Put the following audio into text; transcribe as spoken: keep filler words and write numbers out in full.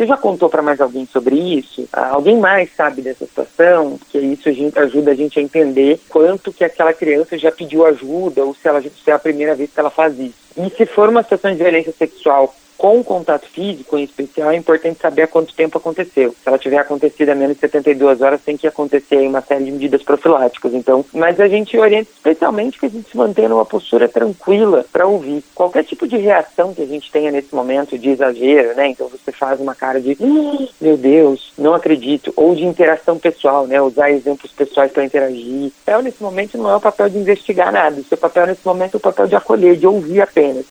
Você já contou para mais alguém sobre isso? Ah, alguém mais sabe dessa situação? Que isso a gente, ajuda a gente a entender quanto que aquela criança já pediu ajuda ou se, ela, se é a primeira vez que ela faz isso. E se for uma situação de violência sexual com contato físico, em especial, é importante saber há quanto tempo aconteceu. Se ela tiver acontecido há menos de setenta e duas horas, tem que acontecer uma série de medidas profiláticas. Então, mas a gente orienta especialmente que a gente se mantenha numa postura tranquila para ouvir. Qualquer tipo de reação que a gente tenha nesse momento de exagero, né? Então você faz uma cara de hum, meu Deus, não acredito, ou de interação pessoal, né? Usar exemplos pessoais para interagir. O papel nesse momento não é o papel de investigar nada. O seu papel nesse momento é o papel de acolher, de ouvir apenas.